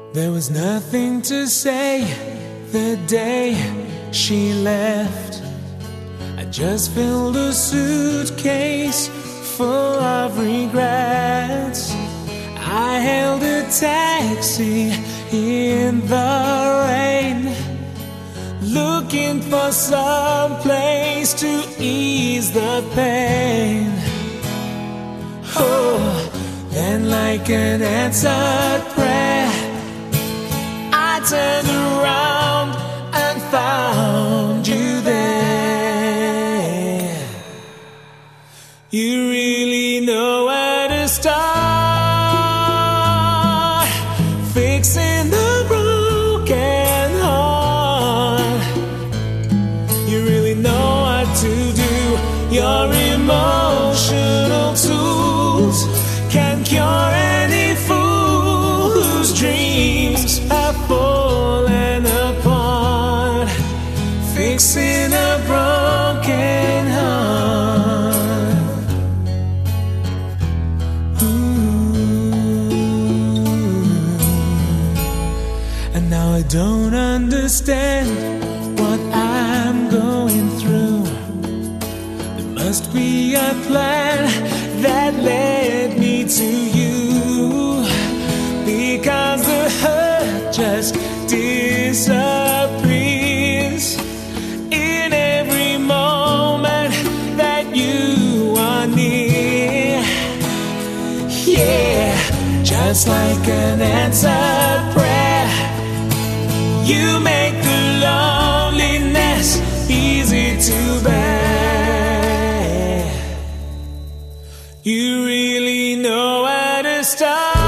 There was nothing to say the day she left. I just filled a suitcase full of regrets. I hailed a taxi in the rain, looking for some place to ease the pain. Oh, then like an answered prayer, I turned around and found you there. You really know where to start fixing the broken heart. You really know what to do. Your emotional tools can cure any fool whose dreams have fallen apart. Fixing a broken heart. And now I don't understand what I'm going through. There must be a plan that led me to you, because the hurt just disappears in every moment that you are near. Yeah, just like an answered prayer, you make the loneliness easy to bear. You really know where to start